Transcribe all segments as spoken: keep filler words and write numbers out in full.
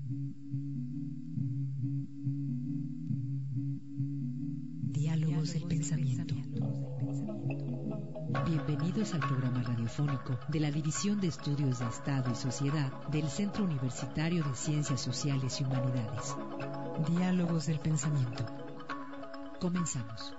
Diálogos del Pensamiento. Bienvenidos al programa radiofónico de la División de Estudios de Estado y Sociedad del Centro Universitario de Ciencias Sociales y Humanidades. Diálogos del Pensamiento. Comenzamos.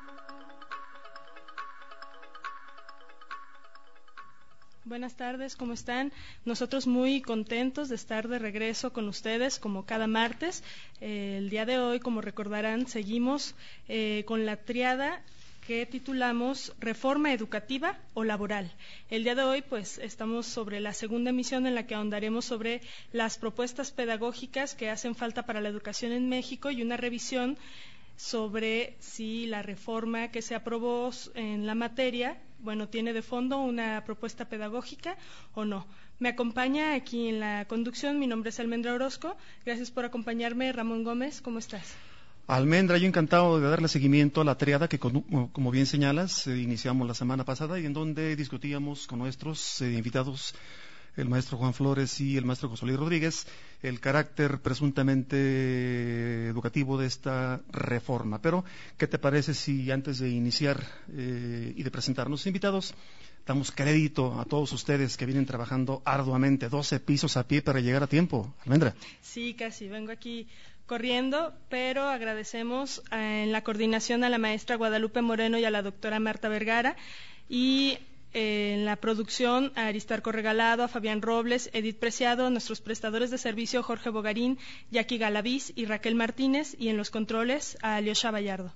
Buenas tardes, ¿cómo están? Nosotros muy contentos de estar de regreso con ustedes como cada martes. Eh, el día de hoy, como recordarán, seguimos eh, con la triada que titulamos Reforma Educativa o Laboral. El día de hoy, pues, estamos sobre la segunda emisión en la que ahondaremos sobre las propuestas pedagógicas que hacen falta para la educación en México y una revisión sobre si la reforma que se aprobó en la materia, bueno, tiene de fondo una propuesta pedagógica o no. Me acompaña aquí en la conducción, mi nombre es Almendra Orozco. Gracias por acompañarme, Ramón Gómez, ¿cómo estás? Almendra, yo encantado de darle seguimiento a la triada que, como bien señalas, eh, iniciamos la semana pasada y en donde discutíamos con nuestros eh, invitados, el maestro Juan Flores y el maestro José Luis Rodríguez, el carácter presuntamente educativo de esta reforma. Pero, ¿qué te parece si antes de iniciar eh, y de presentarnos invitados, damos crédito a todos ustedes que vienen trabajando arduamente, doce pisos a pie para llegar a tiempo? Almendra. Sí, casi, vengo aquí corriendo, pero agradecemos eh, en la coordinación a la maestra Guadalupe Moreno y a la doctora Marta Vergara, y eh, en la producción a Aristarco Regalado, a Fabián Robles, Edith Preciado, a nuestros prestadores de servicio Jorge Bogarín, Jackie Galaviz y Raquel Martínez, y en los controles a Alyosha Vallardo.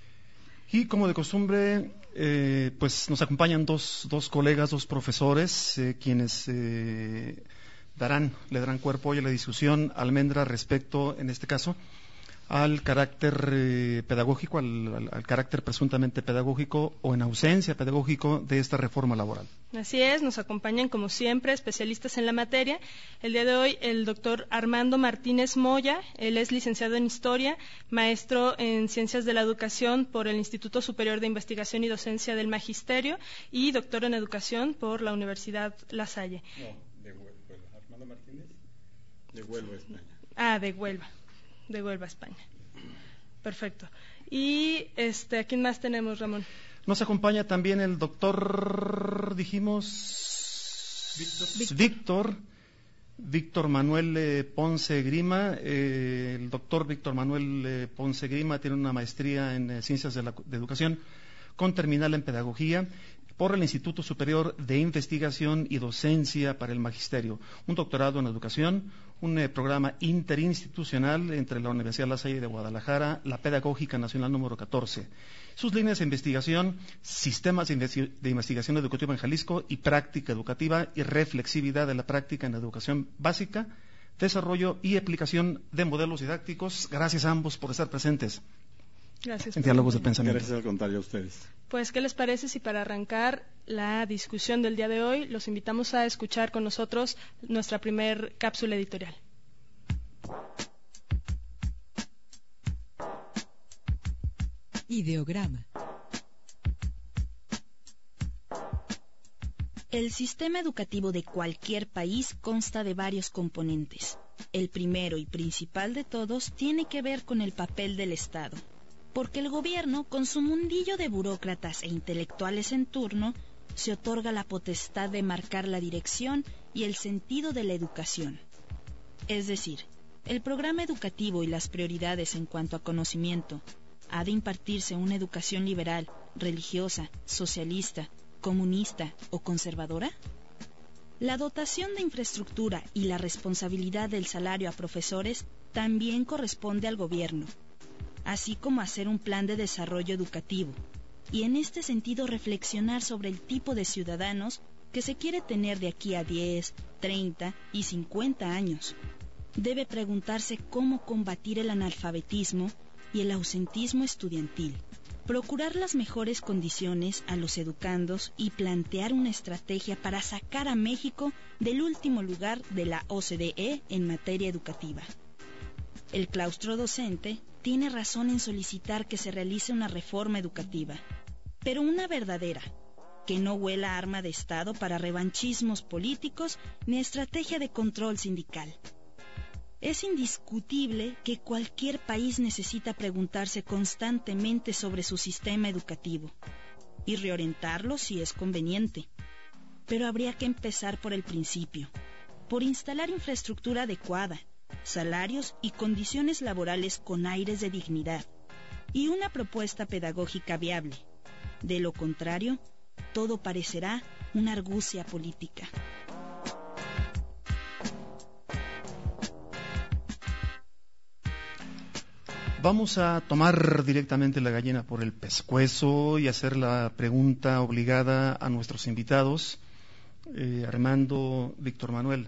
Y como de costumbre, eh, pues nos acompañan dos, dos colegas, dos profesores, eh, quienes eh, darán, le darán cuerpo hoy a la discusión, Almendra, respecto, en este caso, al carácter eh, pedagógico, al, al, al carácter presuntamente pedagógico o en ausencia pedagógico de esta reforma laboral. Así es, nos acompañan como siempre especialistas en la materia. El día de hoy el doctor Armando Martínez Moya, él es licenciado en Historia, maestro en Ciencias de la Educación por el Instituto Superior de Investigación y Docencia del Magisterio y doctor en Educación por la Universidad La Salle. No, de Huelva. Armando Martínez, de Huelva, España. Ah, de Huelva. De Huelva, España. Perfecto. Y este, ¿a quién más tenemos, Ramón? Nos acompaña también el doctor, dijimos, Víctor, Víctor, Víctor Manuel eh, Ponce Grima. Eh, el doctor Víctor Manuel eh, Ponce Grima tiene una maestría en eh, Ciencias de la de Educación con terminal en Pedagogía por el Instituto Superior de Investigación y Docencia para el Magisterio, un doctorado en Educación, un eh, programa interinstitucional entre la Universidad La Salle de Guadalajara, la Pedagógica Nacional número catorce. Sus líneas de investigación, sistemas de, investi de investigación educativa en Jalisco y práctica educativa y reflexividad de la práctica en educación básica, desarrollo y aplicación de modelos didácticos. Gracias a ambos por estar presentes. Gracias. En Diálogos de Pensamiento. Gracias al contrario a ustedes. Pues, ¿qué les parece si para arrancar la discusión del día de hoy los invitamos a escuchar con nosotros nuestra primer cápsula editorial? Ideograma. El sistema educativo de cualquier país consta de varios componentes. El primero y principal de todos tiene que ver con el papel del Estado, porque el gobierno, con su mundillo de burócratas e intelectuales en turno, se otorga la potestad de marcar la dirección y el sentido de la educación. Es decir, el programa educativo y las prioridades en cuanto a conocimiento. ¿Ha de impartirse una educación liberal, religiosa, socialista, comunista o conservadora? La dotación de infraestructura y la responsabilidad del salario a profesores también corresponde al gobierno, así como hacer un plan de desarrollo educativo, y en este sentido reflexionar sobre el tipo de ciudadanos que se quiere tener de aquí a diez, treinta y cincuenta años. Debe preguntarse cómo combatir el analfabetismo y el ausentismo estudiantil, procurar las mejores condiciones a los educandos y plantear una estrategia para sacar a México del último lugar de la O C D E en materia educativa. El claustro docente tiene razón en solicitar que se realice una reforma educativa, pero una verdadera, que no huela a arma de Estado para revanchismos políticos ni estrategia de control sindical. Es indiscutible que cualquier país necesita preguntarse constantemente sobre su sistema educativo y reorientarlo si es conveniente. Pero habría que empezar por el principio, por instalar infraestructura adecuada, salarios y condiciones laborales con aires de dignidad, y una propuesta pedagógica viable. De lo contrario, todo parecerá una argucia política. Vamos a tomar directamente la gallina por el pescuezo y hacer la pregunta obligada a nuestros invitados. Eh, Armando, Víctor Manuel,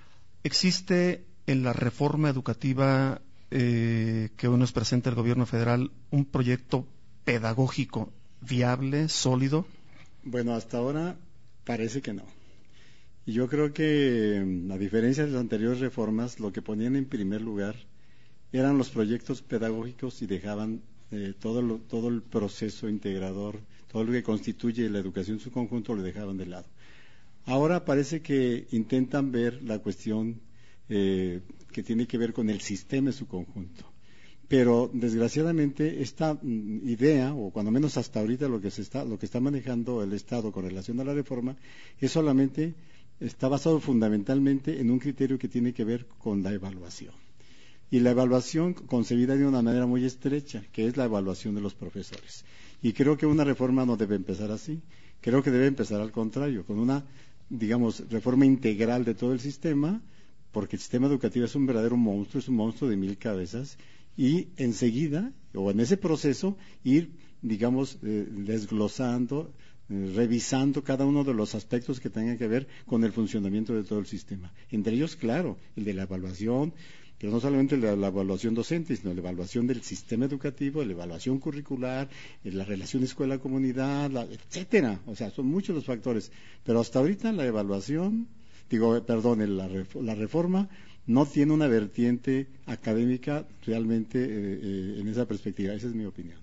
¿existe en la reforma educativa eh, que hoy nos presenta el gobierno federal un proyecto pedagógico viable, sólido? Bueno, hasta ahora parece que no. Y yo creo que, a diferencia de las anteriores reformas, lo que ponían en primer lugar eran los proyectos pedagógicos y dejaban eh, todo, lo, todo el proceso integrador, todo lo que constituye la educación en su conjunto, lo dejaban de lado. Ahora parece que intentan ver la cuestión eh, que tiene que ver con el sistema en su conjunto. Pero desgraciadamente esta mm, idea, o cuando menos hasta ahorita lo que se está, lo que está manejando el Estado con relación a la reforma, es solamente, está basado fundamentalmente en un criterio que tiene que ver con la evaluación. Y la evaluación concebida de una manera muy estrecha, que es la evaluación de los profesores. Y creo que una reforma no debe empezar así. Creo que debe empezar al contrario, con una, digamos, reforma integral de todo el sistema, porque el sistema educativo es un verdadero monstruo, es un monstruo de mil cabezas, y enseguida, o en ese proceso, ir, digamos, eh, desglosando, eh, revisando cada uno de los aspectos que tengan que ver con el funcionamiento de todo el sistema. Entre ellos, claro, el de la evaluación, pero no solamente la, la evaluación docente, sino la evaluación del sistema educativo, la evaluación curricular, la relación escuela-comunidad, la, etcétera. O sea, son muchos los factores. Pero hasta ahorita la evaluación, digo, perdón, la, la reforma no tiene una vertiente académica realmente eh, eh, en esa perspectiva. Esa es mi opinión.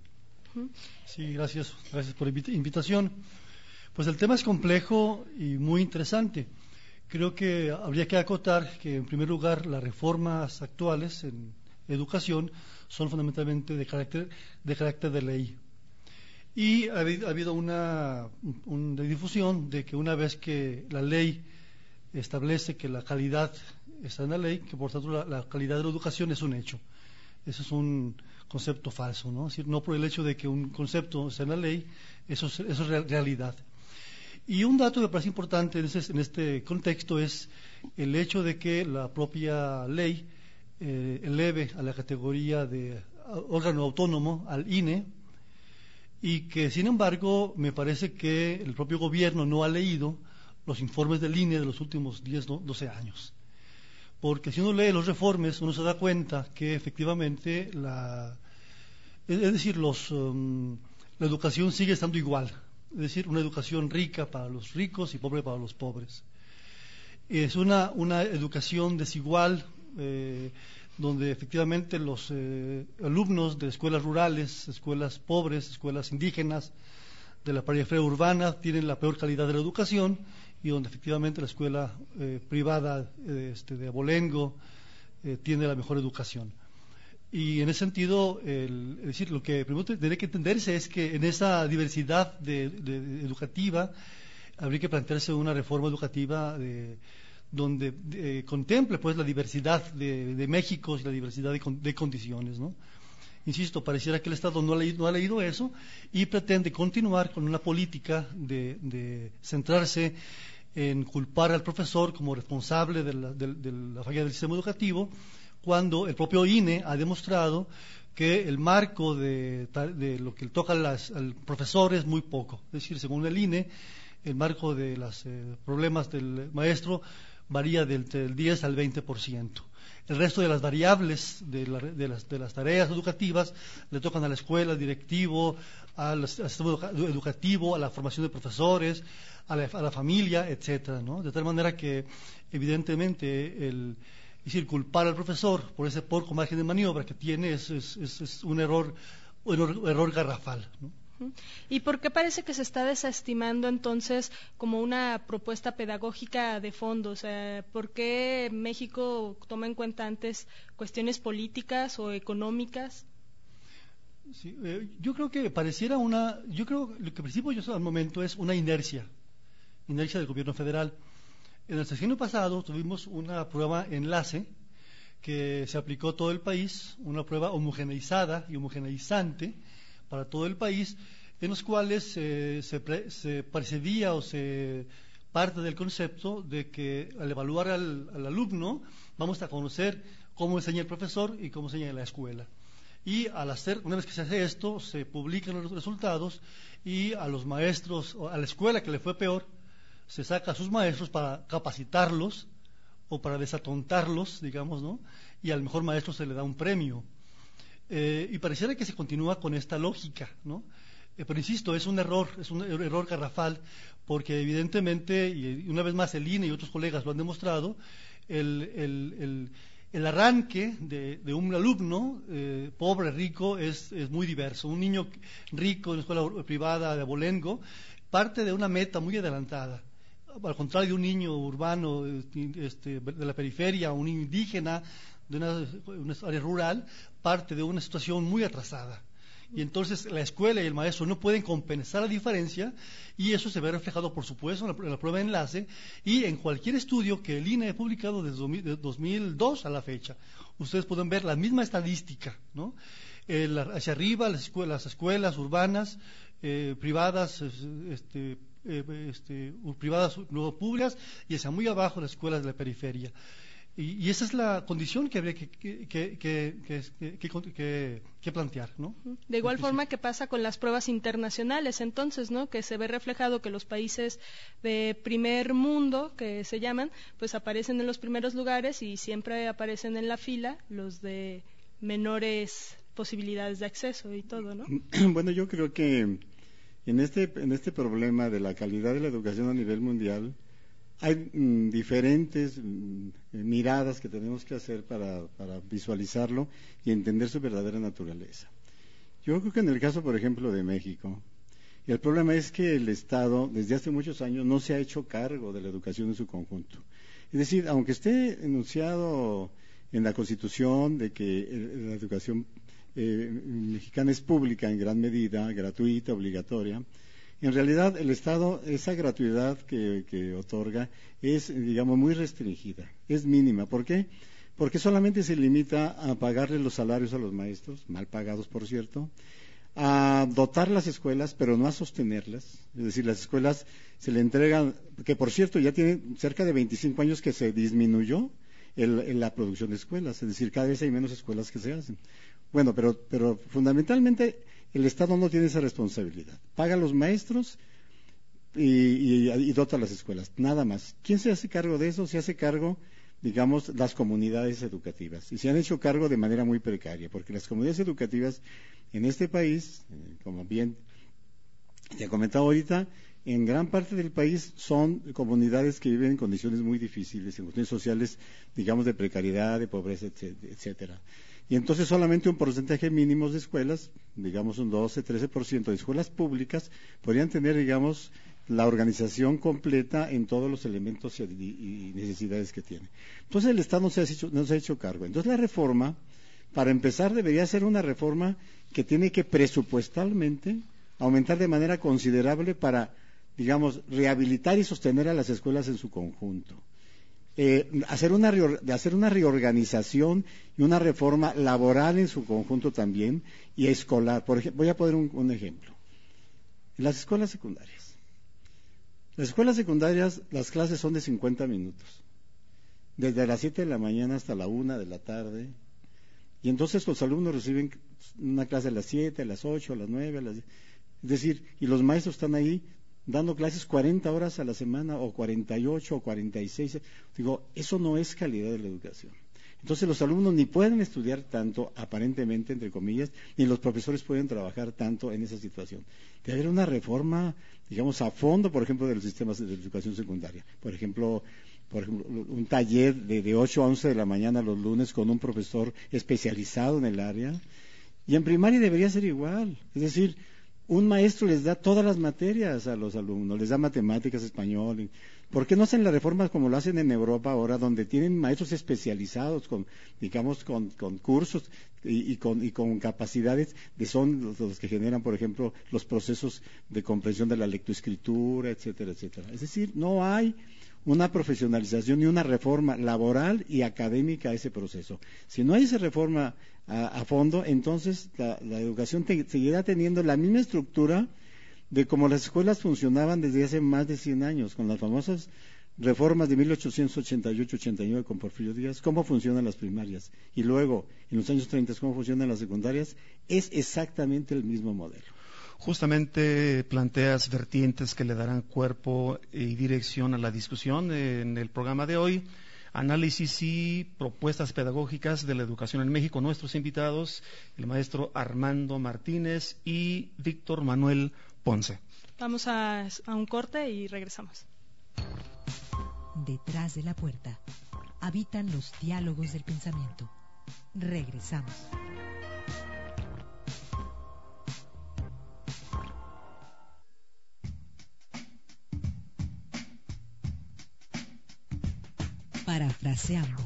Sí, gracias. Gracias por la invitación. Pues el tema es complejo y muy interesante. Creo que habría que acotar que, en primer lugar, las reformas actuales en educación son fundamentalmente de carácter de, carácter de ley. Y ha habido, ha habido una, una difusión de que una vez que la ley establece que la calidad está en la ley, que por tanto la, la calidad de la educación es un hecho. Eso es un concepto falso, ¿no? Es decir, no por el hecho de que un concepto esté en la ley, eso es, eso es realidad. Y un dato que me parece importante en, ese, en este contexto es el hecho de que la propia ley eh, eleve a la categoría de órgano autónomo al I N E, y que, sin embargo, me parece que el propio gobierno no ha leído los informes del I N E de los últimos diez, doce años. Porque si uno lee los informes, uno se da cuenta que efectivamente la, es decir, los, um, la educación sigue estando igual. Es decir, una educación rica para los ricos y pobre para los pobres. Es una, una educación desigual, eh, donde efectivamente los eh, alumnos de escuelas rurales, escuelas pobres, escuelas indígenas, de la periferia urbana, tienen la peor calidad de la educación, y donde efectivamente la escuela eh, privada eh, este, de abolengo eh, tiene la mejor educación. Y en ese sentido, el, es decir, lo que primero tendría que entenderse es que en esa diversidad de, de, de educativa habría que plantearse una reforma educativa de, donde de, contemple pues la diversidad de, de México y la diversidad de, de condiciones, ¿no? Insisto, pareciera que el Estado no ha leído, no ha leído eso y pretende continuar con una política de, de centrarse en culpar al profesor como responsable de la, de, de la falla del sistema educativo, cuando el propio I N E ha demostrado que el marco de, de lo que toca las, al profesor es muy poco. Es decir, según el I N E, el marco de los eh, problemas del maestro varía del, del diez al veinte por ciento. El resto de las variables de, la, de, las, de las tareas educativas le tocan a la escuela, al directivo, al, al sistema educativo, a la formación de profesores, a la, a la familia, etcétera, ¿no? De tal manera que, evidentemente, el Es decir, culpar al profesor por ese poco margen de maniobra que tiene es, es, es, es un error un error, error garrafal, ¿no? ¿Y por qué parece que se está desestimando entonces como una propuesta pedagógica de fondo? O sea, ¿por qué México toma en cuenta antes cuestiones políticas o económicas? Sí, eh, yo creo que pareciera una, yo creo lo que percibo yo al momento es una inercia, inercia del gobierno federal. En el sexenio pasado tuvimos una prueba enlace que se aplicó a todo el país, una prueba homogeneizada y homogeneizante para todo el país, en los cuales eh, se, pre, se precedía o se parte del concepto de que al evaluar al, al alumno vamos a conocer cómo enseña el profesor y cómo enseña la escuela. Y al hacer, una vez que se hace esto, se publican los resultados y a los maestros, o a la escuela que le fue peor, se saca a sus maestros para capacitarlos o para desatontarlos, digamos, ¿no? Y al mejor maestro se le da un premio. Eh, y pareciera que se continúa con esta lógica, ¿no? Eh, pero insisto, es un error, es un error garrafal, porque evidentemente, y una vez más el I N E y otros colegas lo han demostrado, el, el, el El arranque de, de un alumno, eh, pobre, rico, es, es muy diverso. Un niño rico en una escuela privada de abolengo parte de una meta muy adelantada. Al contrario de un niño urbano este, de la periferia, un niño indígena de una, una área rural, parte de una situación muy atrasada. Y entonces la escuela y el maestro no pueden compensar la diferencia, y eso se ve reflejado, por supuesto, en la, en la prueba de enlace y en cualquier estudio que el I N E ha publicado desde dos mil dos a la fecha. Ustedes pueden ver la misma estadística, ¿no? Eh, la, hacia arriba, las escuelas, las escuelas urbanas, eh, privadas, este, eh, este, privadas, luego públicas, y hacia muy abajo las escuelas de la periferia. Y, y esa es la condición que habría que, que, que, que, que, que plantear, ¿no? De igual forma que pasa con las pruebas internacionales, entonces, ¿no? Que se ve reflejado que los países de primer mundo, que se llaman, pues aparecen en los primeros lugares y siempre aparecen en la fila los de menores posibilidades de acceso y todo, ¿no? Bueno, yo creo que en este, en este problema de la calidad de la educación a nivel mundial, hay mm, diferentes mm, miradas que tenemos que hacer para, para visualizarlo y entender su verdadera naturaleza. Yo creo que en el caso, por ejemplo, de México, el problema es que el Estado, desde hace muchos años, no se ha hecho cargo de la educación en su conjunto. Es decir, aunque esté enunciado en la Constitución de que el, la educación eh, mexicana es pública en gran medida, gratuita, obligatoria, en realidad, el Estado, esa gratuidad que, que otorga es, digamos, muy restringida, es mínima. ¿Por qué? Porque solamente se limita a pagarle los salarios a los maestros, mal pagados, por cierto, a dotar las escuelas, pero no a sostenerlas. Es decir, las escuelas se le entregan, que por cierto ya tienen cerca de veinticinco años que se disminuyó el, el, la producción de escuelas, es decir, cada vez hay menos escuelas que se hacen. Bueno, pero, pero fundamentalmente el Estado no tiene esa responsabilidad. Paga a los maestros y, y, y dota a las escuelas, nada más. ¿Quién se hace cargo de eso? Se hace cargo, digamos, las comunidades educativas. Y se han hecho cargo de manera muy precaria, porque las comunidades educativas en este país, eh, como bien te he comentado ahorita, en gran parte del país son comunidades que viven en condiciones muy difíciles, en condiciones sociales, digamos, de precariedad, de pobreza, etcétera. Y entonces solamente un porcentaje mínimo de escuelas, digamos un doce, trece por ciento de escuelas públicas, podrían tener, digamos, la organización completa en todos los elementos y, y necesidades que tiene. Entonces el Estado no se, ha hecho, no se ha hecho cargo. Entonces la reforma, para empezar, debería ser una reforma que tiene que presupuestalmente aumentar de manera considerable para, digamos, rehabilitar y sostener a las escuelas en su conjunto. Eh, hacer una de hacer una reorganización y una reforma laboral en su conjunto también y escolar. Por ejemplo, voy a poner un, un ejemplo. En las escuelas secundarias. Las escuelas secundarias, las clases son de cincuenta minutos. Desde las siete de la mañana hasta la una de la tarde. Y entonces los alumnos reciben una clase a las siete, a las ocho, a las nueve, a las diez. Es decir, y los maestros están ahí dando clases cuarenta horas a la semana, o cuarenta y ocho, o cuarenta y seis. Digo, eso no es calidad de la educación. Entonces los alumnos ni pueden estudiar tanto, aparentemente, entre comillas, ni los profesores pueden trabajar tanto en esa situación. Debe haber una reforma, digamos, a fondo, por ejemplo, de los sistemas de educación secundaria. Por ejemplo, por ejemplo un taller de, de ocho a once de la mañana los lunes con un profesor especializado en el área. Y en primaria debería ser igual. Es decir, un maestro les da todas las materias a los alumnos, les da matemáticas, español. ¿Por qué no hacen las reformas como lo hacen en Europa ahora, donde tienen maestros especializados, con, digamos, con, con cursos y, y, con, y con capacidades de son los, los que generan, por ejemplo, los procesos de comprensión de la lectoescritura, etcétera, etcétera? Es decir, no hay una profesionalización ni una reforma laboral y académica a ese proceso. Si no hay esa reforma a, a fondo, entonces la, la educación te, seguirá teniendo la misma estructura de cómo las escuelas funcionaban desde hace más de cien años, con las famosas reformas de mil ochocientos ochenta y ocho ochenta y nueve con Porfirio Díaz, cómo funcionan las primarias, y luego, en los años treinta, cómo funcionan las secundarias, es exactamente el mismo modelo. Justamente planteas vertientes que le darán cuerpo y dirección a la discusión en el programa de hoy. Análisis y propuestas pedagógicas de la educación en México. Nuestros invitados, el maestro Armando Martínez y Víctor Manuel Ponce. Vamos a, a un corte y regresamos. Detrás de la puerta habitan los diálogos del pensamiento. Regresamos. Parafraseando.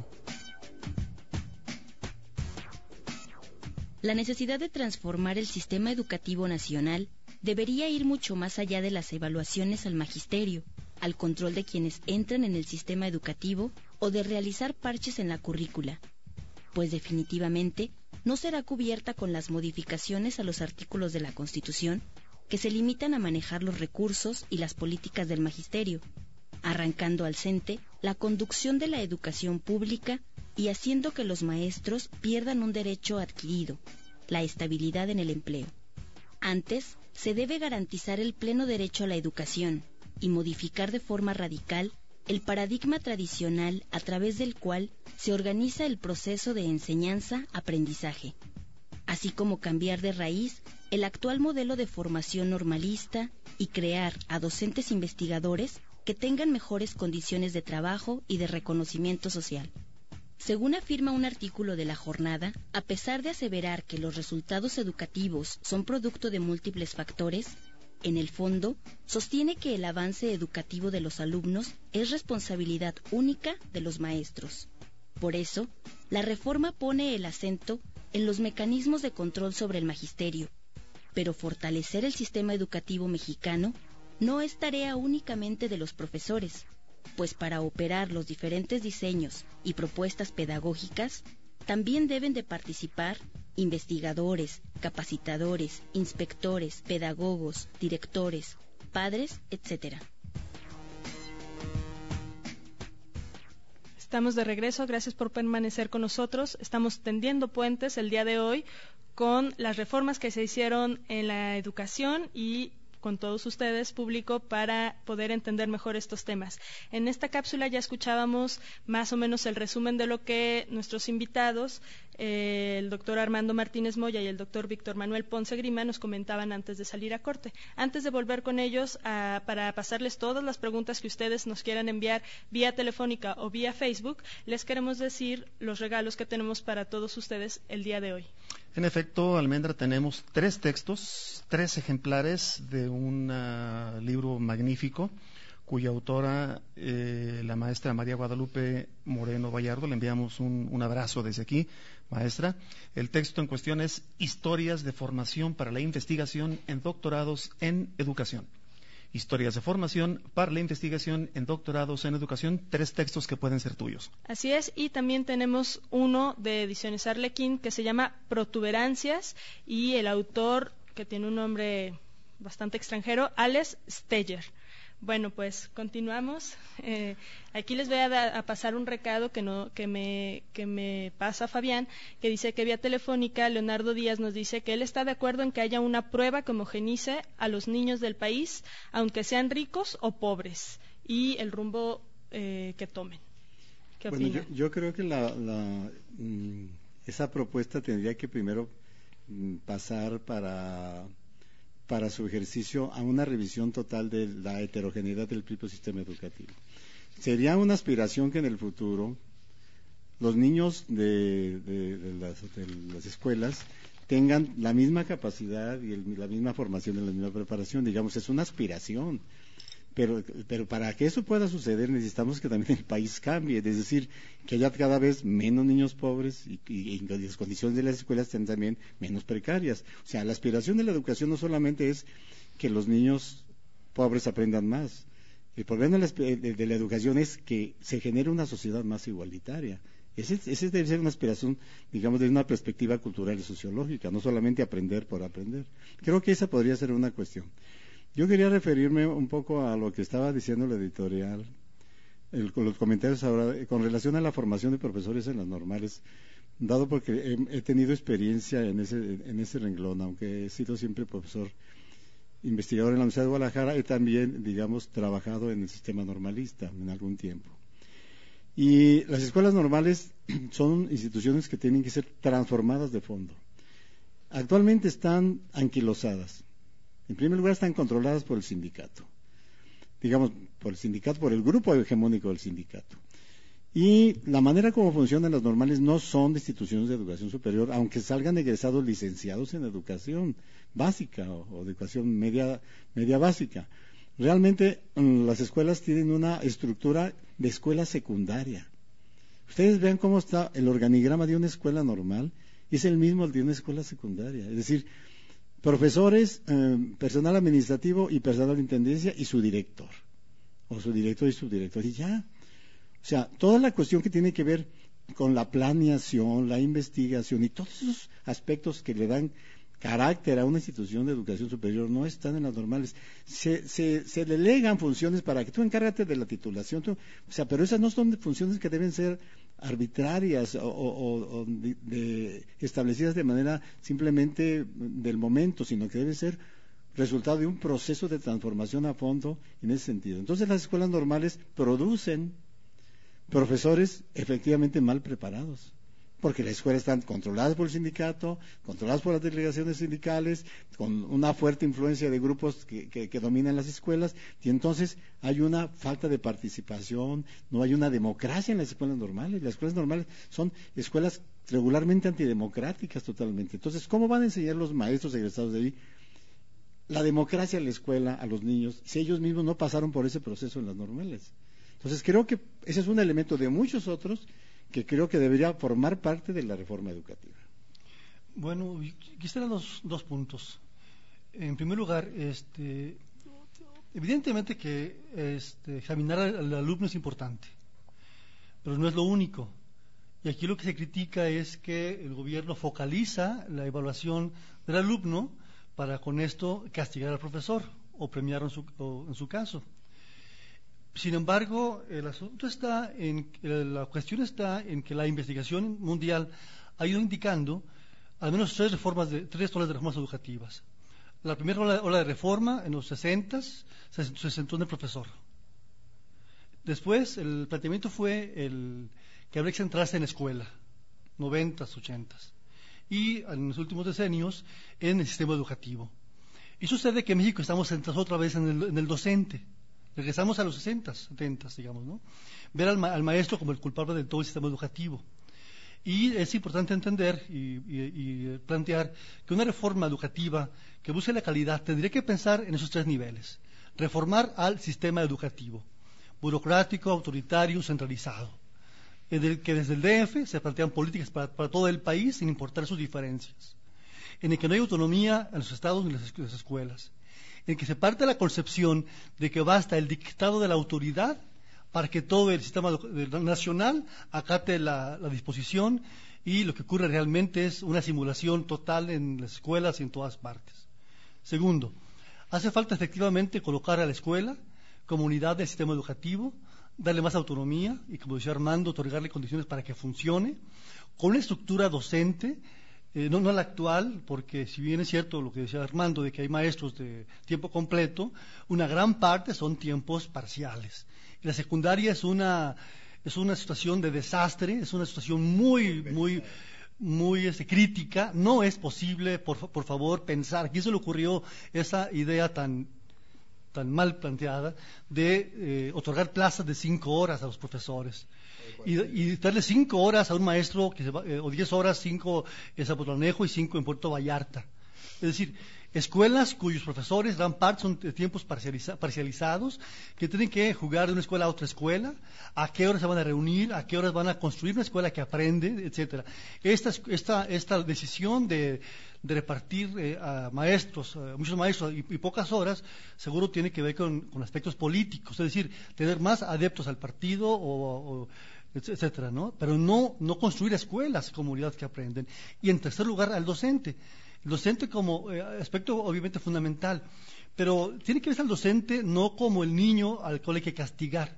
La necesidad de transformar el sistema educativo nacional debería ir mucho más allá de las evaluaciones al magisterio, al control de quienes entran en el sistema educativo o de realizar parches en la currícula, pues definitivamente no será cubierta con las modificaciones a los artículos de la Constitución que se limitan a manejar los recursos y las políticas del magisterio, arrancando al CENTE la conducción de la educación pública y haciendo que los maestros pierdan un derecho adquirido, la estabilidad en el empleo. Antes, se debe garantizar el pleno derecho a la educación y modificar de forma radical el paradigma tradicional a través del cual se organiza el proceso de enseñanza-aprendizaje, así como cambiar de raíz el actual modelo de formación normalista y crear a docentes investigadores que tengan mejores condiciones de trabajo y de reconocimiento social. Según afirma un artículo de La Jornada, a pesar de aseverar que los resultados educativos son producto de múltiples factores, en el fondo, sostiene que el avance educativo de los alumnos es responsabilidad única de los maestros. Por eso, la reforma pone el acento en los mecanismos de control sobre el magisterio, pero fortalecer el sistema educativo mexicano no es tarea únicamente de los profesores, pues para operar los diferentes diseños y propuestas pedagógicas, también deben de participar investigadores, capacitadores, inspectores, pedagogos, directores, padres, etcétera. Estamos de regreso, gracias por permanecer con nosotros. Estamos tendiendo puentes el día de hoy con las reformas que se hicieron en la educación y con todos ustedes, público, para poder entender mejor estos temas. En esta cápsula ya escuchábamos más o menos el resumen de lo que nuestros invitados, eh, el doctor Armando Martínez Moya y el doctor Víctor Manuel Ponce Grima, nos comentaban antes de salir a corte. Antes de volver con ellos, a, para pasarles todas las preguntas que ustedes nos quieran enviar vía telefónica o vía Facebook, les queremos decir los regalos que tenemos para todos ustedes el día de hoy. En efecto, Almendra, tenemos tres textos, tres ejemplares de un uh, libro magnífico, cuya autora, eh, la maestra María Guadalupe Moreno Vallardo. Le enviamos un, un abrazo desde aquí, maestra. El texto en cuestión es Historias de formación para la investigación en doctorados en educación. Historias de formación para la investigación en doctorados en educación, tres textos que pueden ser tuyos. Así es, y también tenemos uno de Ediciones Arlequín que se llama Protuberancias, y el autor, que tiene un nombre bastante extranjero, Ales Steger. Bueno, pues continuamos. Eh, aquí les voy a, da, a pasar un recado que, no, que, me, que me pasa Fabián, que dice que vía telefónica Leonardo Díaz nos dice que él está de acuerdo en que haya una prueba que homogenice a los niños del país, aunque sean ricos o pobres, y el rumbo eh, que tomen. ¿Qué bueno, opina? Yo, yo creo que la, la, mm, esa propuesta tendría que primero mm, pasar para... para su ejercicio a una revisión total de la heterogeneidad del propio sistema educativo. Sería una aspiración que en el futuro los niños de, de, de, las, de las escuelas tengan la misma capacidad y el, la misma formación y la misma preparación. Digamos, es una aspiración. Pero, pero para que eso pueda suceder necesitamos que también el país cambie, es decir, que haya cada vez menos niños pobres y, y, y las condiciones de las escuelas estén también menos precarias. O sea, la aspiración de la educación no solamente es que los niños pobres aprendan más. El problema de la, de, de la educación es que se genere una sociedad más igualitaria. Ese, ese debe ser una aspiración, digamos, desde una perspectiva cultural y sociológica, no solamente aprender por aprender. Creo que esa podría ser una cuestión. Yo quería referirme un poco a lo que estaba diciendo la editorial, el, con los comentarios ahora, con relación a la formación de profesores en las normales, dado porque he, he tenido experiencia en ese, en ese renglón, aunque he sido siempre profesor investigador en la Universidad de Guadalajara, he también, digamos, trabajado en el sistema normalista en algún tiempo. Y las escuelas normales son instituciones que tienen que ser transformadas de fondo. Actualmente están anquilosadas. En primer lugar, están controladas por el sindicato, digamos, por el sindicato, por el grupo hegemónico del sindicato. Y la manera como funcionan las normales no son de instituciones de educación superior, aunque salgan egresados licenciados en educación básica o, o educación media, media básica. Realmente las escuelas tienen una estructura de escuela secundaria. Ustedes vean cómo está el organigrama de una escuela normal, y es el mismo de una escuela secundaria, es decir, profesores, eh, personal administrativo y personal de intendencia y su director, o su director y subdirector, y ya. O sea, toda la cuestión que tiene que ver con la planeación, la investigación y todos esos aspectos que le dan carácter a una institución de educación superior no están en las normales. Se, se, se delegan funciones para que tú encárgate de la titulación, tú, o sea, pero esas no son funciones que deben ser arbitrarias o, o, o de, de, establecidas de manera simplemente del momento, sino que debe ser resultado de un proceso de transformación a fondo en ese sentido. Entonces las escuelas normales producen profesores efectivamente mal preparados, porque las escuelas están controladas por el sindicato, controladas por las delegaciones sindicales, con una fuerte influencia de grupos que, que, que dominan las escuelas, y entonces hay una falta de participación, no hay una democracia en las escuelas normales. Las escuelas normales son escuelas regularmente antidemocráticas totalmente. Entonces, ¿cómo van a enseñar los maestros egresados de ahí la democracia en la escuela a los niños si ellos mismos no pasaron por ese proceso en las normales? Entonces, creo que ese es un elemento de muchos otros que creo que debería formar parte de la reforma educativa. Bueno, quisiera dos, dos puntos. En primer lugar, este, evidentemente que este, examinar al, al alumno es importante, pero no es lo único. Y aquí lo que se critica es que el gobierno focaliza la evaluación del alumno para con esto castigar al profesor o premiarlo en su, o, en su caso. Sin embargo, el asunto está en, la cuestión está en que la investigación mundial ha ido indicando al menos tres reformas de, tres olas de reformas educativas. La primera ola, ola de reforma en los sesentas se, se centró en el profesor. Después el planteamiento fue el que habría que centrarse en la escuela, noventas, ochentas, y en los últimos decenios en el sistema educativo. Y sucede que en México estamos centrados otra vez en el, en el docente. Regresamos a los sesentas, setentas, digamos, ¿no? Ver al, ma al maestro como el culpable de todo el sistema educativo. Y es importante entender y, y, y plantear que una reforma educativa que busque la calidad tendría que pensar en esos tres niveles. Reformar al sistema educativo, burocrático, autoritario, centralizado, en el que desde el D F se plantean políticas para, para todo el país sin importar sus diferencias, en el que no hay autonomía en los estados ni en las, las escuelas, en que se parte de la concepción de que basta el dictado de la autoridad para que todo el sistema nacional acate la, la disposición, y lo que ocurre realmente es una simulación total en las escuelas y en todas partes. Segundo, hace falta efectivamente colocar a la escuela como unidad del sistema educativo, darle más autonomía y, como decía Armando, otorgarle condiciones para que funcione, con una estructura docente. Eh, no, no la actual, porque si bien es cierto lo que decía Armando, de que hay maestros de tiempo completo, una gran parte son tiempos parciales. Y la secundaria es una, es una situación de desastre, es una situación muy, muy, muy este, crítica. No es posible, por, por favor, pensar, aquí se le ocurrió esa idea tan, tan mal planteada de eh, otorgar plazas de cinco horas a los profesores. Y, y darle cinco horas a un maestro, que se va, eh, o diez horas, cinco en Zapotlanejo y cinco en Puerto Vallarta. Es decir, escuelas cuyos profesores dan parte son de tiempos parcializa, parcializados, que tienen que jugar de una escuela a otra escuela, a qué horas se van a reunir, a qué horas van a construir una escuela que aprende, etcétera. Esta, esta, esta decisión de, de repartir eh, a maestros, a muchos maestros y, y pocas horas, seguro tiene que ver con, con aspectos políticos, es decir, tener más adeptos al partido o, o etcétera, ¿no? Pero no, no construir escuelas, comunidades que aprenden. Y en tercer lugar, al docente. El docente como eh, aspecto obviamente fundamental, pero tiene que verse al docente no como el niño al cual hay que castigar,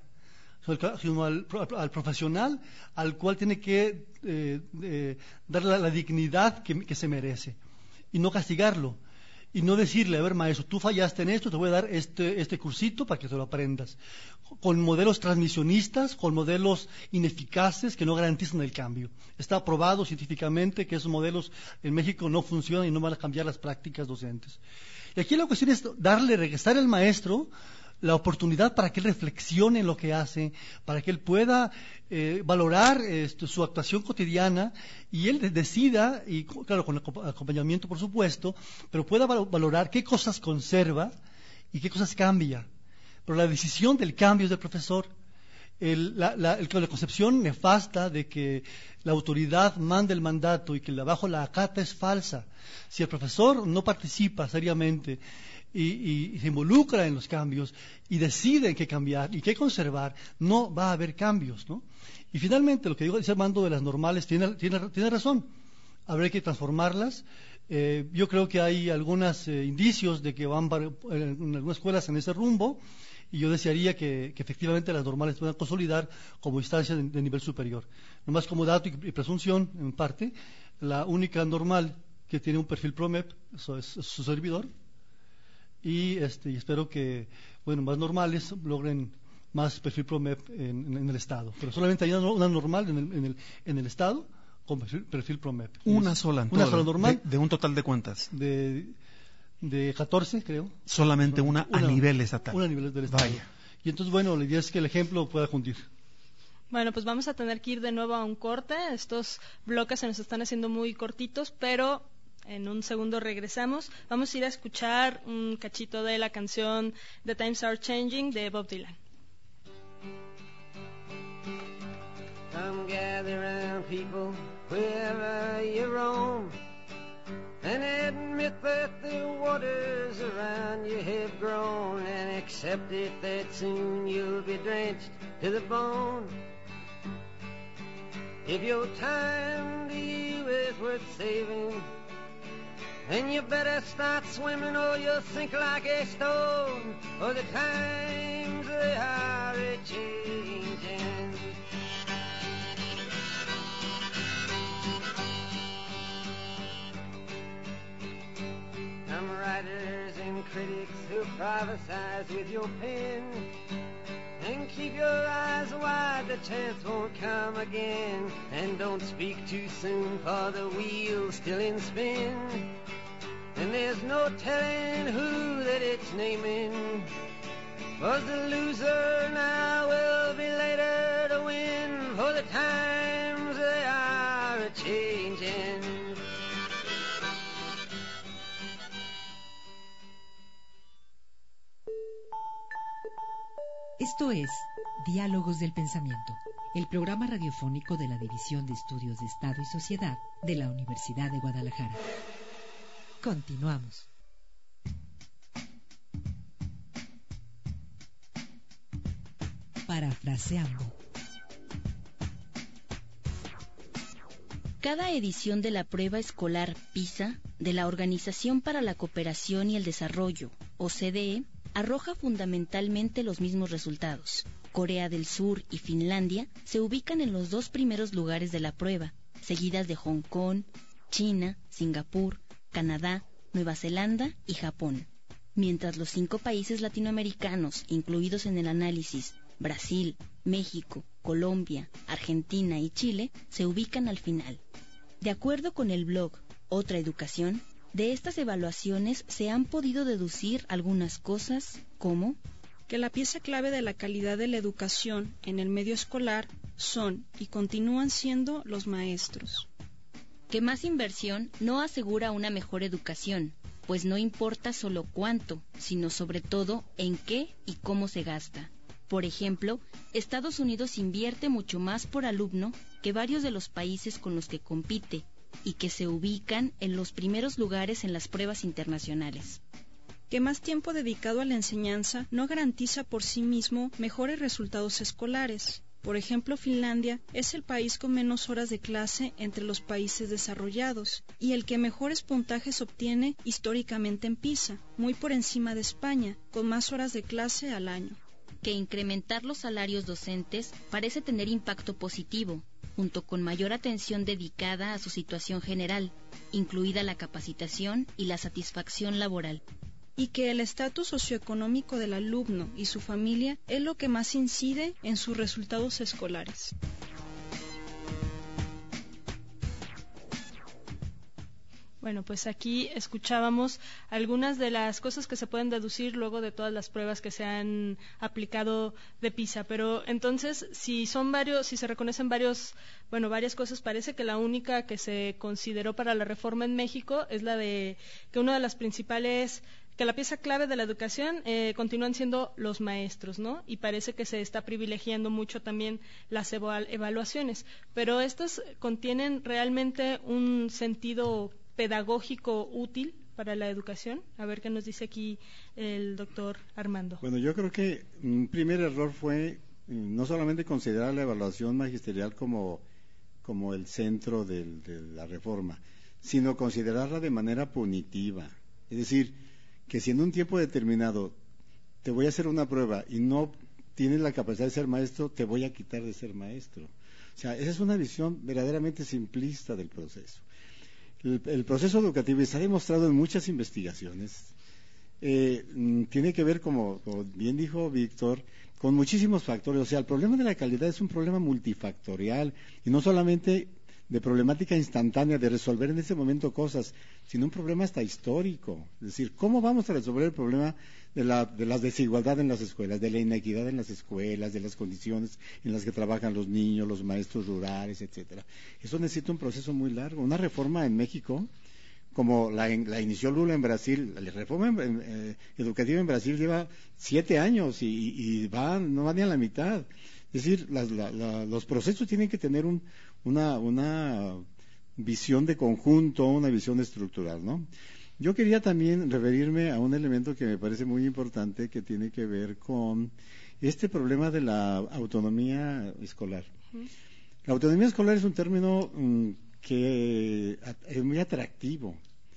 sino al, al profesional al cual tiene que eh, eh, darle la, la dignidad que, que se merece y no castigarlo. Y no decirle, a ver maestro, tú fallaste en esto, te voy a dar este, este cursito para que te lo aprendas. Con modelos transmisionistas, con modelos ineficaces que no garantizan el cambio. Está probado científicamente que esos modelos en México no funcionan y no van a cambiar las prácticas docentes. Y aquí la cuestión es darle, regresar al maestro la oportunidad para que él reflexione en lo que hace, para que él pueda eh, valorar este, su actuación cotidiana y él de, decida, y claro, con acompañamiento por supuesto, pero pueda valorar qué cosas conserva y qué cosas cambia. Pero la decisión del cambio es del profesor. El, la, la, el, la concepción nefasta de que la autoridad manda el mandato y que el abajo la acata es falsa. Si el profesor no participa seriamente Y, y, y se involucra en los cambios y decide qué cambiar y qué conservar, no va a haber cambios, ¿no? Y finalmente, lo que dijo Armando de las normales tiene, tiene, tiene razón, habrá que transformarlas. Eh, yo creo que hay algunos eh, indicios de que van para, en algunas escuelas en ese rumbo, y yo desearía que, que efectivamente las normales puedan consolidar como instancia de, de nivel superior. Nomás como dato y, y presunción, en parte, la única normal que tiene un perfil PROMEP, eso es, es su servidor. Y, este, y espero que, bueno, más normales logren más perfil PROMEP en, en, en el Estado. Pero solamente hay una, una normal en el, en, el, en el Estado con perfil, perfil PROMEP. Una es, sola en Una todo, sola normal. De, de un total de cuántas? De, de catorce, creo. Solamente una, una a nivel estatal. Una a nivel del Estado. Vaya. Y entonces, bueno, la idea es que el ejemplo pueda juntir. Bueno, pues vamos a tener que ir de nuevo a un corte. Estos bloques se nos están haciendo muy cortitos, pero en un segundo regresamos. Vamos a ir a escuchar un cachito de la canción The Times Are Changing de Bob Dylan. Come gather round people wherever you roam, and admit that the waters around you have grown, and accept it that soon you'll be drenched to the bone. If your time to you is worth saving, then you better start swimming or you'll sink like a stone, for the times they are a-changing. Some writers and critics who prophesize with your pen, and keep your eyes wide, the chance won't come again. And don't speak too soon, for the wheel's still in spin, and there's no telling who that it's naming. 'Cause the loser now will be later to win, for the times they are a-changing. Esto es Diálogos del Pensamiento, el programa radiofónico de la División de Estudios de Estado y Sociedad de la Universidad de Guadalajara. Continuamos. Parafraseando. Cada edición de la prueba escolar PISA de la Organización para la Cooperación y el Desarrollo, O C D E, arroja fundamentalmente los mismos resultados. Corea del Sur y Finlandia se ubican en los dos primeros lugares de la prueba, seguidas de Hong Kong, China, Singapur, Canadá, Nueva Zelanda y Japón. Mientras los cinco países latinoamericanos incluidos en el análisis, Brasil, México, Colombia, Argentina y Chile, se ubican al final. De acuerdo con el blog Otra Educación, De estas evaluaciones se han podido deducir algunas cosas como que la pieza clave de la calidad de la educación en el medio escolar son y continúan siendo los maestros. Que más inversión no asegura una mejor educación, pues no importa solo cuánto, sino sobre todo en qué y cómo se gasta. Por ejemplo, Estados Unidos invierte mucho más por alumno que varios de los países con los que compite y que se ubican en los primeros lugares en las pruebas internacionales. Que más tiempo dedicado a la enseñanza no garantiza por sí mismo mejores resultados escolares. Por ejemplo, Finlandia es el país con menos horas de clase entre los países desarrollados y el que mejores puntajes obtiene históricamente en PISA, muy por encima de España, con más horas de clase al año. Que incrementar los salarios docentes parece tener impacto positivo, junto con mayor atención dedicada a su situación general, incluida la capacitación y la satisfacción laboral. Y que el estatus socioeconómico del alumno y su familia es lo que más incide en sus resultados escolares. Bueno, pues aquí escuchábamos algunas de las cosas que se pueden deducir luego de todas las pruebas que se han aplicado de PISA, pero entonces si son varios, si se reconocen varios, bueno, varias cosas, parece que la única que se consideró para la reforma en México es la de que una de las principales, que la pieza clave de la educación eh, continúan siendo los maestros, ¿no? Y parece que se está privilegiando mucho también las evaluaciones, pero estas contienen realmente un sentido pedagógico útil para la educación. A ver qué nos dice aquí el doctor Armando. Bueno, yo creo que un primer error fue no solamente considerar la evaluación magisterial como, como el centro del, de la reforma, sino considerarla de manera punitiva. Es decir, que si en un tiempo determinado te voy a hacer una prueba y no tienes la capacidad de ser maestro, te voy a quitar de ser maestro. O sea, esa es una visión verdaderamente simplista del proceso. El, el proceso educativo, y se ha demostrado en muchas investigaciones, eh, tiene que ver, como, como bien dijo Víctor, con muchísimos factores. O sea, el problema de la calidad es un problema multifactorial y no solamente de problemática instantánea, de resolver en ese momento cosas, sino un problema hasta histórico. Es decir, ¿cómo vamos a resolver el problema de la, de la desigualdad en las escuelas, de la inequidad en las escuelas, de las condiciones en las que trabajan los niños, los maestros rurales, etcétera? Eso necesita un proceso muy largo. Una reforma en México, como la, la inició Lula en Brasil, la reforma en, eh, educativa en Brasil lleva siete años y, y va, no va ni a la mitad. Es decir, las, la, la, los procesos tienen que tener un, una, una visión de conjunto, una visión estructural, ¿no? Yo quería también referirme a un elemento que me parece muy importante, que tiene que ver con este problema de la autonomía escolar. Uh-huh. La autonomía escolar es un término um, que es muy atractivo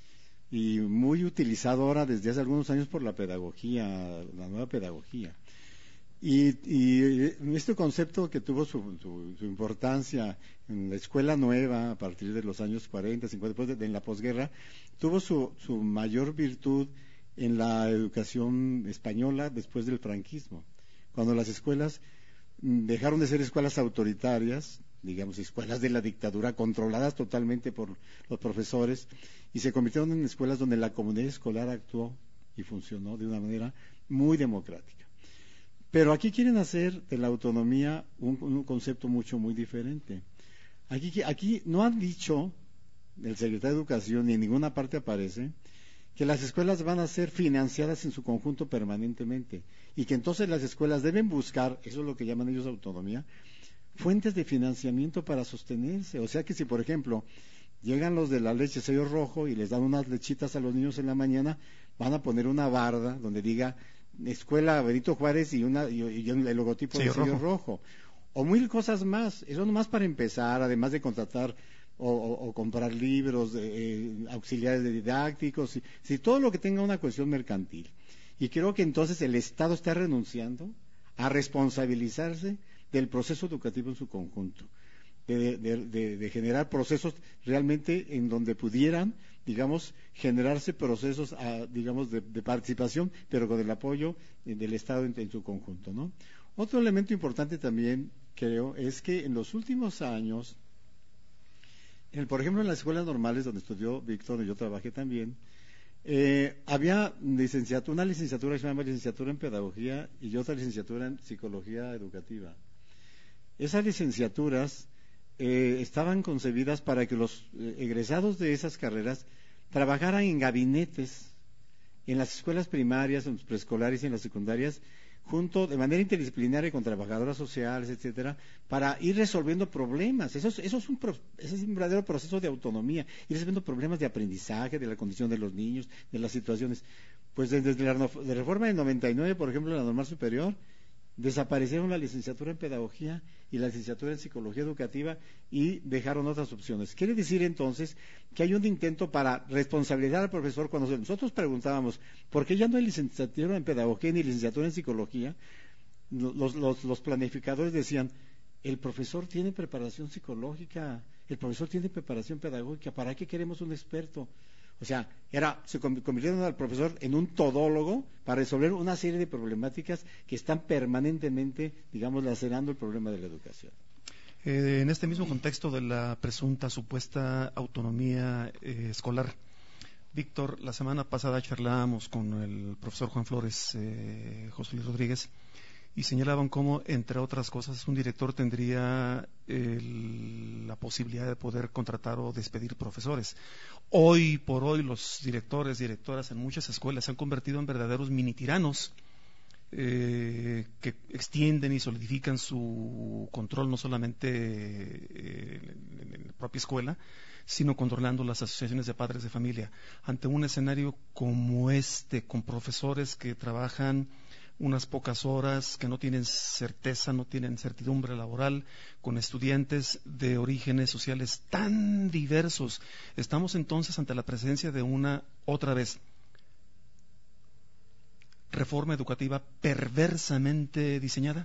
y muy utilizado ahora desde hace algunos años por la pedagogía, la nueva pedagogía. Y, y este concepto que tuvo su, su, su importancia en la escuela nueva a partir de los años cuarenta, cincuenta, después de, en la posguerra, tuvo su, su mayor virtud en la educación española después del franquismo, cuando las escuelas dejaron de ser escuelas autoritarias, digamos escuelas de la dictadura controladas totalmente por los profesores, y se convirtieron en escuelas donde la comunidad escolar actuó y funcionó de una manera muy democrática. Pero aquí quieren hacer de la autonomía un, un concepto mucho, muy diferente. Aquí, aquí no han dicho, el secretario de Educación, ni en ninguna parte aparece, que las escuelas van a ser financiadas en su conjunto permanentemente y que entonces las escuelas deben buscar, eso es lo que llaman ellos autonomía, fuentes de financiamiento para sostenerse. O sea que si, por ejemplo, llegan los de la leche sello rojo y les dan unas lechitas a los niños en la mañana, van a poner una barda donde diga Escuela Benito Juárez y, una, y, y el logotipo sello de sello rojo. rojo. O mil cosas más. Eso nomás para empezar, además de contratar o, o, o comprar libros, eh, auxiliares de didácticos, y, si todo lo que tenga una cuestión mercantil. Y creo que entonces el Estado está renunciando a responsabilizarse del proceso educativo en su conjunto, de, de, de, de generar procesos realmente en donde pudieran, digamos, generarse procesos, a, digamos, de, de participación, pero con el apoyo del Estado en, en su conjunto, ¿no? Otro elemento importante también, creo, es que en los últimos años el, por ejemplo, en las escuelas normales donde estudió Víctor y yo trabajé también, eh, había licenciatura, una licenciatura que se llama licenciatura en pedagogía y otra licenciatura en psicología educativa. Esas licenciaturas eh, estaban concebidas para que los eh, egresados de esas carreras trabajaran en gabinetes, en las escuelas primarias, en los preescolares y en las secundarias, junto de manera interdisciplinaria con trabajadoras sociales, etcétera, para ir resolviendo problemas. Eso es, eso es, un, eso es un verdadero proceso de autonomía, ir resolviendo problemas de aprendizaje, de la condición de los niños, de las situaciones. Pues desde la de reforma del noventa y nueve, por ejemplo, en la normal superior, desaparecieron la licenciatura en pedagogía y la licenciatura en psicología educativa y dejaron otras opciones. Quiere decir entonces que hay un intento para responsabilizar al profesor. Cuando nosotros preguntábamos ¿por qué ya no hay licenciatura en pedagogía ni licenciatura en psicología? Los, los, los planificadores decían, el profesor tiene preparación psicológica, el profesor tiene preparación pedagógica, ¿para qué queremos un experto? O sea, era, se convirtieron al profesor en un todólogo para resolver una serie de problemáticas que están permanentemente, digamos, lacerando el problema de la educación. Eh, en este mismo contexto de la presunta supuesta autonomía eh, escolar, Víctor, la semana pasada charlábamos con el profesor Juan Flores, eh, José Luis Rodríguez, y señalaban cómo, entre otras cosas, un director tendría el, la posibilidad de poder contratar o despedir profesores. Hoy por hoy los directores, directoras en muchas escuelas se han convertido en verdaderos mini tiranos eh, que extienden y solidifican su control no solamente eh, en, en la propia escuela, sino controlando las asociaciones de padres de familia. Ante un escenario como este, con profesores que trabajan unas pocas horas, que no tienen certeza, no tienen certidumbre laboral, con estudiantes de orígenes sociales tan diversos, ¿estamos entonces ante la presencia de una, otra vez, reforma educativa perversamente diseñada?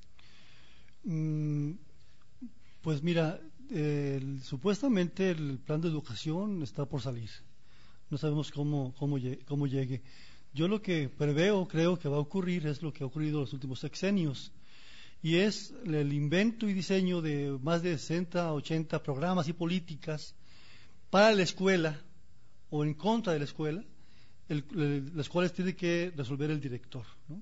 Mm, pues mira, el, supuestamente el plan de educación está por salir. No sabemos cómo, cómo, cómo llegue. Yo lo que preveo, creo que va a ocurrir, es lo que ha ocurrido en los últimos sexenios, y es el invento y diseño de más de sesenta, ochenta programas y políticas para la escuela o en contra de la escuela, el, el, las cuales tiene que resolver el director, ¿no?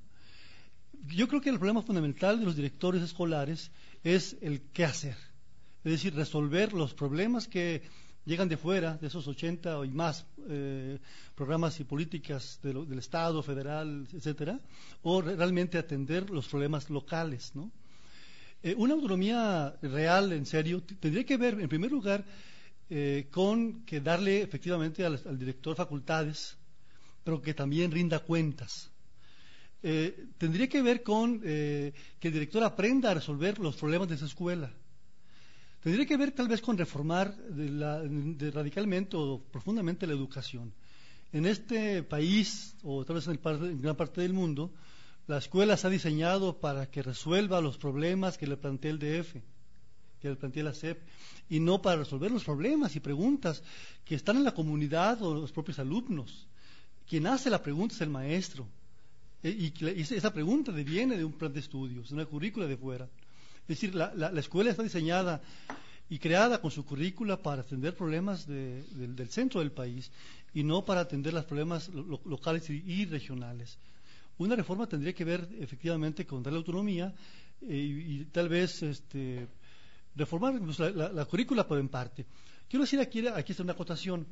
Yo creo que el problema fundamental de los directores escolares es el qué hacer, es decir, resolver los problemas que llegan de fuera, de esos ochenta y más eh, programas y políticas de lo, del Estado, federal, etcétera, o re realmente atender los problemas locales, ¿no? Eh, una autonomía real, en serio, tendría que ver, en primer lugar, eh, con que darle efectivamente al, al director facultades, pero que también rinda cuentas. Eh, tendría que ver con eh, que el director aprenda a resolver los problemas de esa escuela. Tendría que ver tal vez con reformar de la, de radicalmente o profundamente la educación. En este país, o tal vez en, parte, en gran parte del mundo, la escuela se ha diseñado para que resuelva los problemas que le plantea el D F, que le plantea la S E P, y no para resolver los problemas y preguntas que están en la comunidad o los propios alumnos. Quien hace la pregunta es el maestro, y, y esa pregunta deviene de un plan de estudios, de una currícula de fuera. Es decir, la, la, la escuela está diseñada y creada con su currícula para atender problemas de, de, del centro del país y no para atender los problemas lo, locales y, y regionales. Una reforma tendría que ver efectivamente con darle autonomía eh, y, y tal vez este, reformar pues, la, la, la currícula, pero en parte. Quiero decir aquí, aquí está una acotación.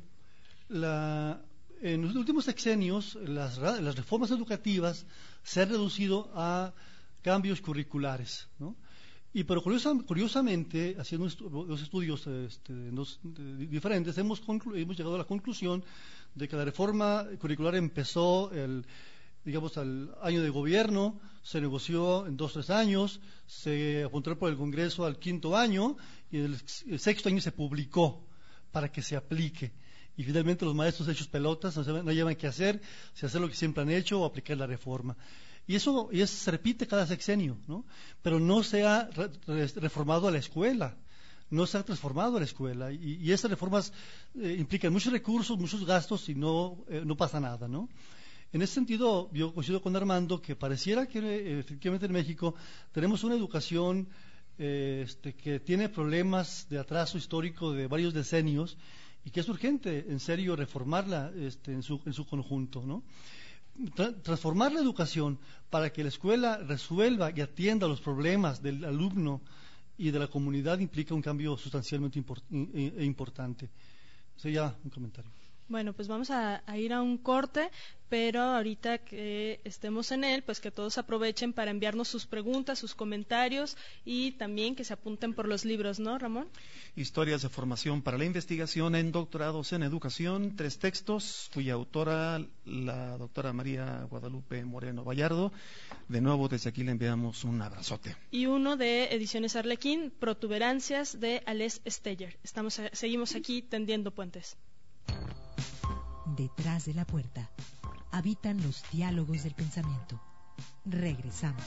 La, en los últimos sexenios, las, las reformas educativas se han reducido a cambios curriculares, ¿no? Y pero curiosa, curiosamente, haciendo los estudios este, dos, de, diferentes, hemos, hemos llegado a la conclusión de que la reforma curricular empezó el, digamos, al año de gobierno, se negoció en dos o tres años, se apuntó por el Congreso al quinto año y el, el sexto año se publicó para que se aplique. Y finalmente los maestros hechos pelotas no, saben, no llevan qué hacer, si hacer lo que siempre han hecho o aplicar la reforma. Y eso, y eso se repite cada sexenio, ¿no? Pero no se ha re, re, reformado a la escuela, no se ha transformado a la escuela. Y, y esas reformas eh, implican muchos recursos, muchos gastos y no, eh, no pasa nada, ¿no? En ese sentido, yo coincido con Armando que pareciera que eh, efectivamente en México tenemos una educación eh, este, que tiene problemas de atraso histórico de varios decenios y que es urgente, en serio, reformarla este, en, su, en su conjunto, ¿no? Tra- transformar la educación para que la escuela resuelva y atienda los problemas del alumno y de la comunidad implica un cambio sustancialmente import- e, e importante. Sería un comentario. Bueno, pues vamos a, a ir a un corte, pero ahorita que estemos en él, pues que todos aprovechen para enviarnos sus preguntas, sus comentarios y también que se apunten por los libros, ¿no, Ramón? Historias de formación para la investigación en doctorados en educación, tres textos, cuya autora la doctora María Guadalupe Moreno Vallardo. De nuevo, desde aquí le enviamos un abrazote. Y uno de Ediciones Arlequín, Protuberancias, de Alés Steyer. Estamos, seguimos aquí tendiendo puentes. Detrás de la puerta habitan los diálogos del pensamiento. Regresamos.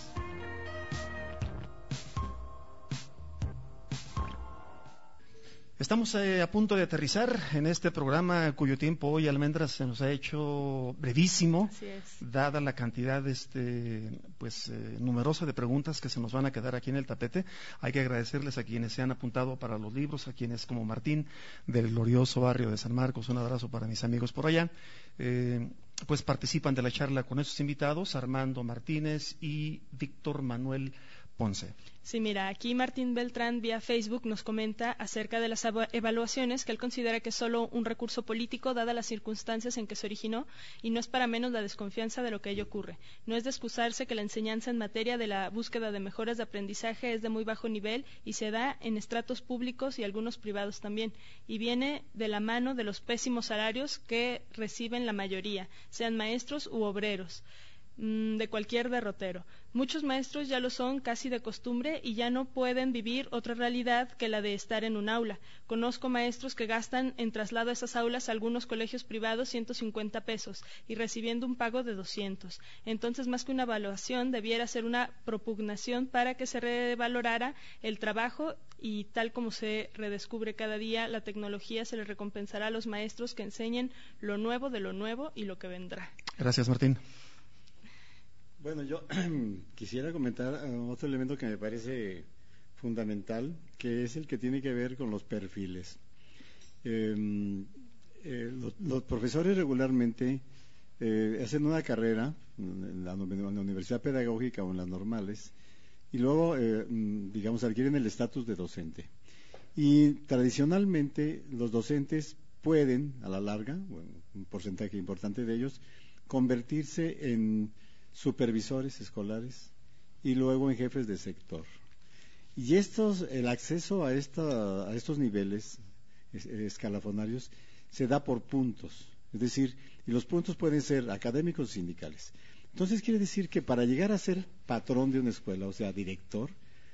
Estamos eh, a punto de aterrizar en este programa cuyo tiempo hoy, Almendras, se nos ha hecho brevísimo, Así es. dada la cantidad este, pues, eh, numerosa de preguntas que se nos van a quedar aquí en el tapete. Hay que agradecerles a quienes se han apuntado para los libros, a quienes como Martín del glorioso barrio de San Marcos, un abrazo para mis amigos por allá, eh, pues participan de la charla con esos invitados, Armando Martínez y Víctor Manuel Ponce. Sí, mira, aquí Martín Beltrán vía Facebook nos comenta acerca de las evaluaciones que él considera que es solo un recurso político dada las circunstancias en que se originó y no es para menos la desconfianza de lo que ello ocurre. No es de excusarse que la enseñanza en materia de la búsqueda de mejoras de aprendizaje es de muy bajo nivel y se da en estratos públicos y algunos privados también y viene de la mano de los pésimos salarios que reciben la mayoría, sean maestros u obreros de cualquier derrotero. Muchos maestros ya lo son casi de costumbre y ya no pueden vivir otra realidad que la de estar en un aula. Conozco maestros que gastan en traslado a esas aulas a algunos colegios privados ciento cincuenta pesos y recibiendo un pago de doscientos. Entonces, más que una evaluación, debiera ser una propugnación para que se revalorara el trabajo y tal como se redescubre cada día la tecnología, se les recompensará a los maestros que enseñen lo nuevo de lo nuevo y lo que vendrá. Gracias, Martín. Bueno, yo quisiera comentar uh, otro elemento que me parece fundamental, que es el que tiene que ver con los perfiles. Eh, eh, los, los profesores regularmente eh, hacen una carrera en la, en la universidad pedagógica o en las normales y luego, eh, digamos, adquieren el estatus de docente. Y tradicionalmente los docentes pueden, a la larga, bueno, un porcentaje importante de ellos, convertirse en supervisores escolares y luego en jefes de sector. Y estos, el acceso a, esta, a estos niveles es, escalafonarios se da por puntos, es decir, y los puntos pueden ser académicos o sindicales. Entonces quiere decir que para llegar a ser patrón de una escuela, o sea, director,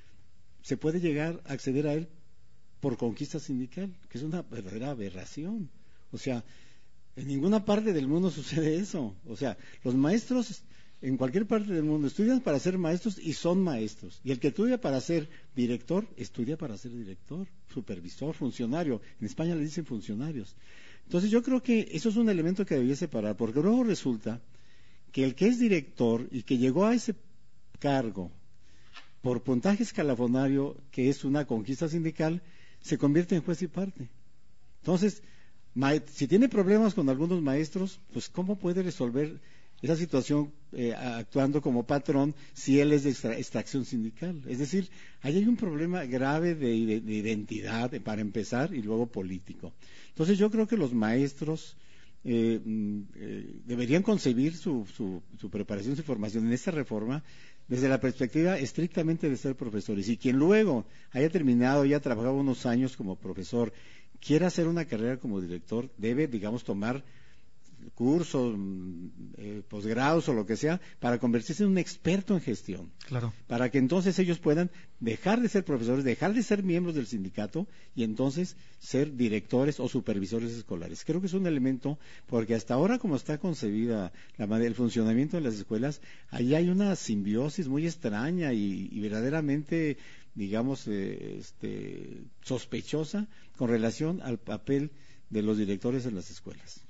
se puede llegar a acceder a él por conquista sindical, que es una verdadera aberración. O sea, en ninguna parte del mundo sucede eso. O sea, los maestros en cualquier parte del mundo estudian para ser maestros y son maestros. Y el que estudia para ser director, estudia para ser director, supervisor, funcionario. En España le dicen funcionarios. Entonces yo creo que eso es un elemento que debería separar, porque luego resulta que el que es director y que llegó a ese cargo por puntaje escalafonario, que es una conquista sindical, se convierte en juez y parte. Entonces, si tiene problemas con algunos maestros, pues ¿cómo puede resolver esa situación eh, actuando como patrón si él es de extra, extracción sindical? Es decir, ahí hay un problema grave de, de, de identidad, eh, para empezar, y luego político. Entonces yo creo que los maestros eh, eh, deberían concebir su, su, su preparación, su formación en esta reforma desde la perspectiva estrictamente de ser profesores. Y quien luego haya terminado, ya trabajado unos años como profesor, quiera hacer una carrera como director, debe, digamos, tomar cursos, eh, posgrados o lo que sea, para convertirse en un experto en gestión. Claro. Para que entonces ellos puedan dejar de ser profesores, dejar de ser miembros del sindicato y entonces ser directores o supervisores escolares. Creo que es un elemento, porque hasta ahora como está concebida la, el funcionamiento de las escuelas, ahí hay una simbiosis muy extraña y, y verdaderamente, digamos, eh, este, sospechosa con relación al papel de los directores en las escuelas.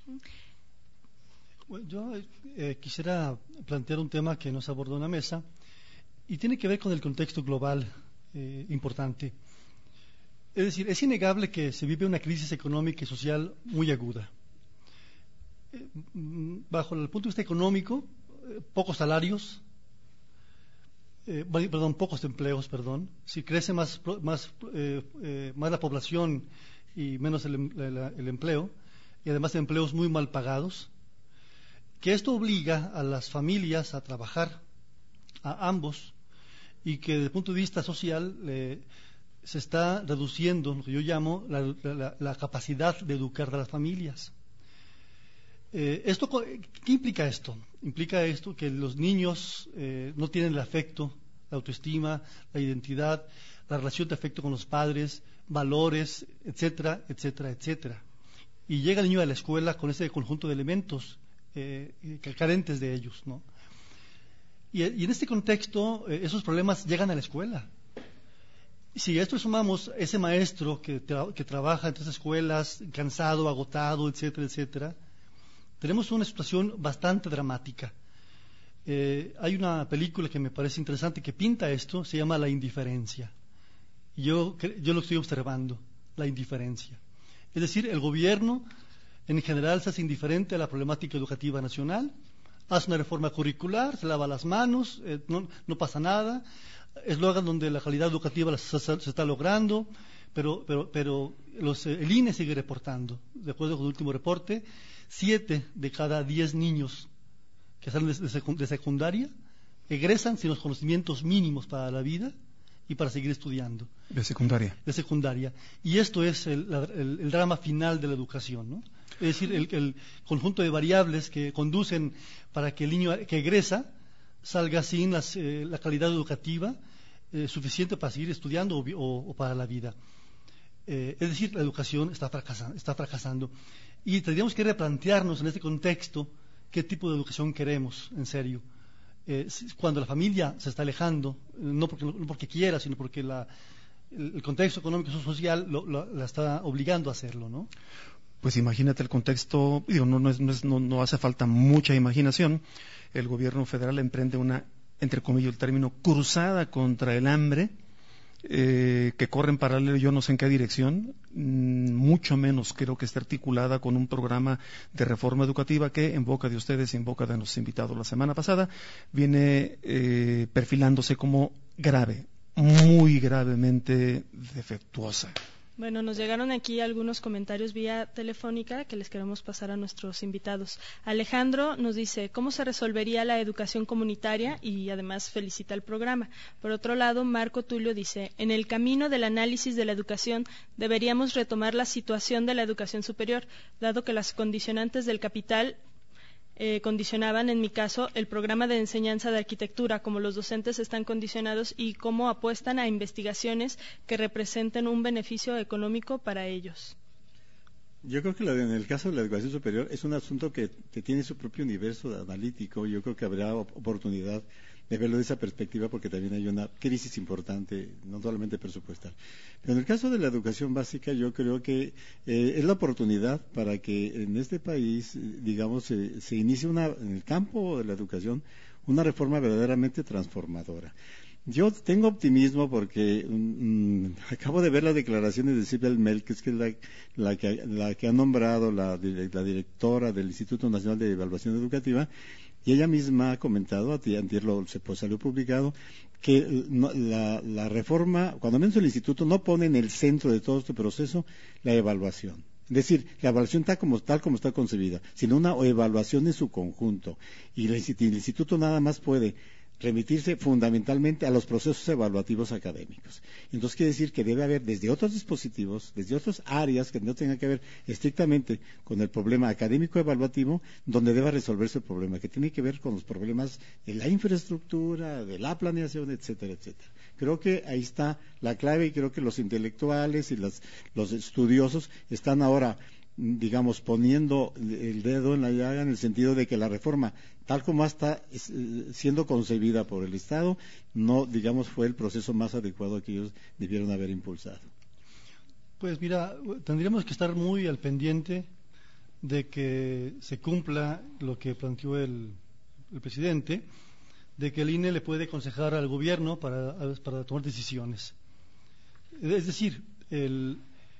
Bueno, yo eh, quisiera plantear un tema que nos abordó en la mesa y tiene que ver con el contexto global eh, importante. Es decir, es innegable que se vive una crisis económica y social muy aguda. Eh, bajo el punto de vista económico, eh, pocos salarios, eh, perdón, pocos empleos, perdón. Si crece más, más, eh, eh, más la población y menos el, el, el empleo, y además de empleos muy mal pagados, que esto obliga a las familias a trabajar, a ambos, y que desde el punto de vista social eh, se está reduciendo lo que yo llamo la, la, la capacidad de educar a las familias. Eh, esto, ¿qué implica esto? Implica esto que los niños eh, no tienen el afecto, la autoestima, la identidad, la relación de afecto con los padres, valores, etcétera, etcétera, etcétera. Y llega el niño a la escuela con ese conjunto de elementos eh, carentes de ellos, ¿no? Y, y en este contexto, eh, esos problemas llegan a la escuela. Si a esto sumamos ese maestro que, tra que trabaja en tres escuelas, cansado, agotado, etcétera, etcétera, tenemos una situación bastante dramática. Eh, hay una película que me parece interesante que pinta esto, se llama La indiferencia. Y yo, yo lo estoy observando, la indiferencia. Es decir, el gobierno en general se hace indiferente a la problemática educativa nacional, hace una reforma curricular, se lava las manos, eh, no, no pasa nada, eslogan donde la calidad educativa se, se, se está logrando, pero, pero, pero los, el I N E sigue reportando, de acuerdo con el último reporte, siete de cada diez niños que salen de, de secundaria egresan sin los conocimientos mínimos para la vida y para seguir estudiando. De secundaria. De secundaria. Y esto es el, el, el drama final de la educación, ¿no? Es decir, el, el conjunto de variables que conducen para que el niño que egresa salga sin las, eh, la calidad educativa eh, suficiente para seguir estudiando o, o, o para la vida. Eh, es decir, la educación está fracasando, está fracasando. Y tendríamos que replantearnos en este contexto qué tipo de educación queremos, en serio. Eh, cuando la familia se está alejando, no porque, no porque quiera, sino porque la, el, el contexto económico y social lo, lo, la está obligando a hacerlo, ¿no? Pues imagínate el contexto, digo, no, no, es, no, es, no, no hace falta mucha imaginación. El gobierno federal emprende una, entre comillas el término, cruzada contra el hambre, eh, que corre en paralelo yo no sé en qué dirección, mmm, mucho menos creo que esté articulada con un programa de reforma educativa que en boca de ustedes y en boca de nuestros invitados la semana pasada viene eh, perfilándose como grave, muy gravemente defectuosa. Bueno, nos llegaron aquí algunos comentarios vía telefónica que les queremos pasar a nuestros invitados. Alejandro nos dice, ¿cómo se resolvería la educación comunitaria? Y además felicita el programa. Por otro lado, Marco Tulio dice, en el camino del análisis de la educación deberíamos retomar la situación de la educación superior, dado que las condicionantes del capital Eh, condicionaban, en mi caso, el programa de enseñanza de arquitectura, como los docentes están condicionados y cómo apuestan a investigaciones que representen un beneficio económico para ellos. Yo creo que la, en el caso de la educación superior es un asunto que, que tiene su propio universo analítico. Yo creo que habrá oportunidad de verlo de esa perspectiva porque también hay una crisis importante, no solamente presupuestal. Pero en el caso de la educación básica yo creo que eh, es la oportunidad para que en este país, digamos, eh, se inicie una, en el campo de la educación una reforma verdaderamente transformadora. Yo tengo optimismo porque um, acabo de ver las declaraciones de Silvia Almel, que es, que es la, la, que, la que ha nombrado la, la directora del Instituto Nacional de Evaluación Educativa, y ella misma ha comentado, antier lo se pues, salió publicado, que no, la, la reforma, cuando menos el instituto, no pone en el centro de todo este proceso la evaluación. Es decir, la evaluación tal como, tal como está concebida, sino una evaluación en su conjunto. Y el, el instituto nada más puede remitirse fundamentalmente a los procesos evaluativos académicos. Entonces quiere decir que debe haber desde otros dispositivos, desde otras áreas que no tengan que ver estrictamente con el problema académico evaluativo, donde deba resolverse el problema, que tiene que ver con los problemas de la infraestructura, de la planeación, etcétera, etcétera. Creo que ahí está la clave y creo que los intelectuales y las, los estudiosos están ahora, digamos, poniendo el dedo en la llaga en el sentido de que la reforma, tal como está siendo concebida por el Estado, no, digamos, fue el proceso más adecuado que ellos debieron haber impulsado. Pues mira, tendríamos que estar muy al pendiente de que se cumpla lo que planteó el, el presidente, de que el I N E le puede aconsejar al gobierno para, para tomar decisiones. es decir, el,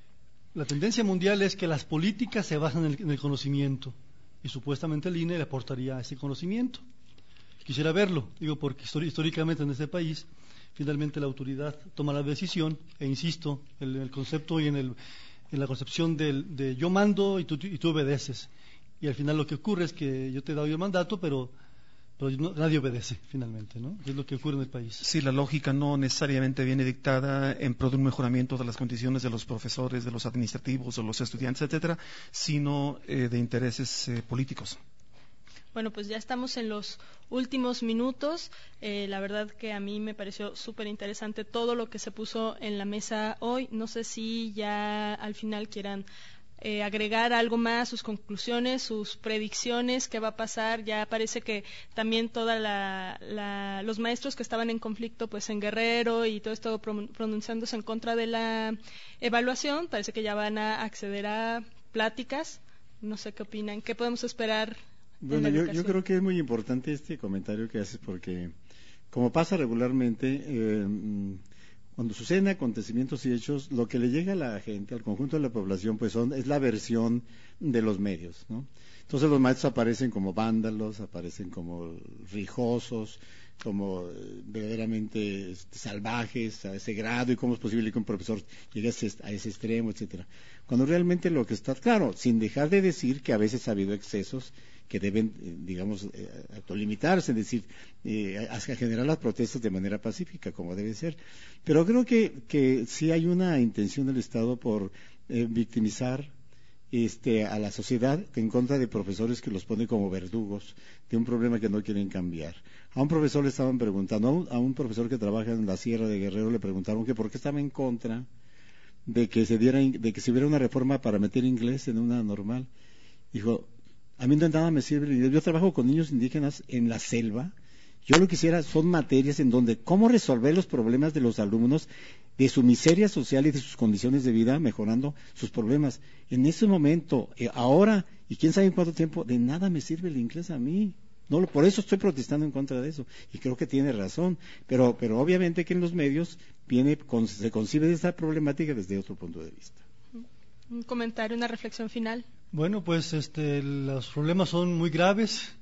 la tendencia mundial es que las políticas se basan en el, en el conocimiento, y supuestamente el I N E le aportaría ese conocimiento. Quisiera verlo, digo, porque históricamente en este país, finalmente la autoridad toma la decisión, e insisto, en el concepto y en, el, en la concepción del, de yo mando y tú, y tú obedeces. Y al final lo que ocurre es que yo te doy el mandato, pero, pero no, nadie obedece finalmente, ¿no? Es lo que ocurre en el país. Sí, la lógica no necesariamente viene dictada en pro de un mejoramiento de las condiciones de los profesores, de los administrativos, de los estudiantes, etcétera, sino eh, de intereses eh, políticos. Bueno, pues ya estamos en los últimos minutos. Eh, la verdad que a mí me pareció súper interesante todo lo que se puso en la mesa hoy. No sé si ya al final quieran eh, agregar algo más, sus conclusiones, sus predicciones, qué va a pasar. Ya parece que también toda la, la, los maestros que estaban en conflicto, pues en Guerrero y todo esto pronunciándose en contra de la evaluación, parece que ya van a acceder a pláticas. No sé qué opinan. ¿Qué podemos esperar? Bueno, yo, yo creo que es muy importante este comentario que haces porque, como pasa regularmente, eh, cuando suceden acontecimientos y hechos, lo que le llega a la gente, al conjunto de la población, pues son, es la versión de los medios, ¿no? Entonces los maestros aparecen como vándalos, aparecen como rijosos, como eh, verdaderamente este, salvajes a ese grado, y cómo es posible que un profesor llegue a ese, a ese extremo, etcétera. Cuando realmente lo que está claro, sin dejar de decir que a veces ha habido excesos que deben, eh, digamos, eh, autolimitarse, es decir, eh, a, a generar las protestas de manera pacífica, como debe ser. Pero creo que, que sí hay una intención del Estado por eh, victimizar este, a la sociedad en contra de profesores que los pone como verdugos de un problema que no quieren cambiar. A un profesor le estaban preguntando, a un, a un profesor que trabaja en la Sierra de Guerrero le preguntaron que por qué estaba en contra de que se diera, de que se hubiera una reforma para meter inglés en una normal. Dijo, a mí de nada me sirve el inglés. Yo trabajo con niños indígenas en la selva. Yo lo que quisiera son materias en donde cómo resolver los problemas de los alumnos, de su miseria social y de sus condiciones de vida, mejorando sus problemas. En ese momento, eh, ahora, y quién sabe en cuánto tiempo, de nada me sirve el inglés a mí. No, por eso estoy protestando en contra de eso. Y creo que tiene razón. Pero, pero obviamente que en los medios viene, con, se concibe esta problemática desde otro punto de vista. Un comentario, una reflexión final. Bueno, pues este, los problemas son muy graves,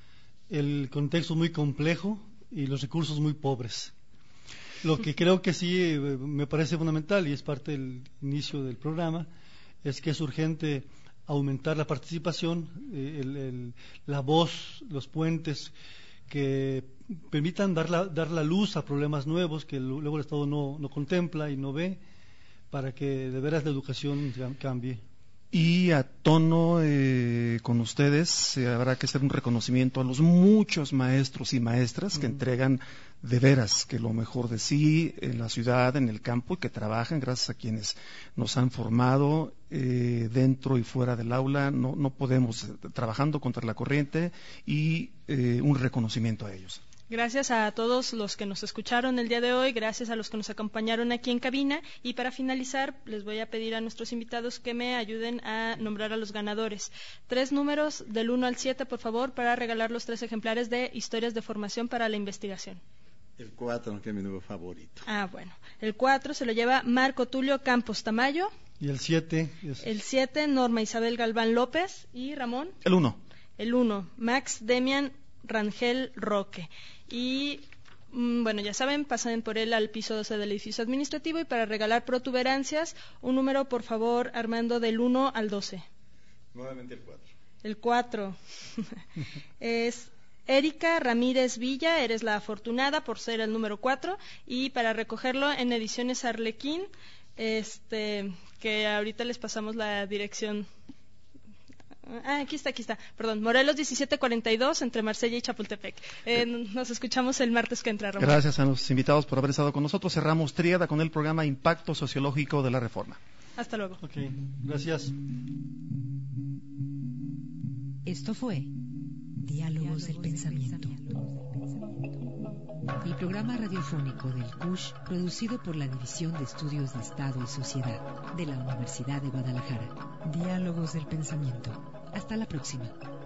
el contexto muy complejo y los recursos muy pobres. Lo que creo que sí eh, me parece fundamental, y es parte del inicio del programa, es que es urgente aumentar la participación, eh, el, el, la voz, los puentes que permitan dar la, dar la luz a problemas nuevos que luego el Estado no, no contempla y no ve, para que de veras la educación cambie. Y a tono eh, con ustedes eh, habrá que hacer un reconocimiento a los muchos maestros y maestras mm. que entregan de veras que lo mejor de sí en la ciudad, en el campo, y que trabajan gracias a quienes nos han formado eh, dentro y fuera del aula. No, no podemos, eh, trabajando contra la corriente, y eh, un reconocimiento a ellos. Gracias a todos los que nos escucharon el día de hoy, gracias a los que nos acompañaron aquí en cabina, y para finalizar les voy a pedir a nuestros invitados que me ayuden a nombrar a los ganadores. Tres números del uno al siete, por favor, para regalar los tres ejemplares de Historias de Formación para la Investigación. El cuatro, que es mi número favorito. Ah, bueno. El cuatro se lo lleva Marco Tulio Campos Tamayo. ¿Y el siete? Es... El siete, Norma Isabel Galván López. ¿Y Ramón? El uno. El uno, Max Demian Rangel Roque. Y mm, bueno, ya saben, pasen por él al piso doce del edificio administrativo, y para regalar protuberancias, un número, por favor, Armando, del uno al doce. Nuevamente el cuatro. El cuatro. Es Erika Ramírez Villa, eres la afortunada por ser el número cuatro, y para recogerlo en Ediciones Arlequín, este, que ahorita les pasamos la dirección. Ah, aquí está, aquí está. Perdón, Morelos diecisiete cuarenta y dos, entre Marsella y Chapultepec. Eh, nos escuchamos el martes que entra, Ramón. Gracias a los invitados por haber estado con nosotros. Cerramos tríada con el programa Impacto Sociológico de la Reforma. Hasta luego. Ok, gracias. Esto fue Diálogos del Pensamiento, el programa radiofónico del C U S H, producido por la División de Estudios de Estado y Sociedad de la Universidad de Guadalajara. Diálogos del Pensamiento. Hasta la próxima.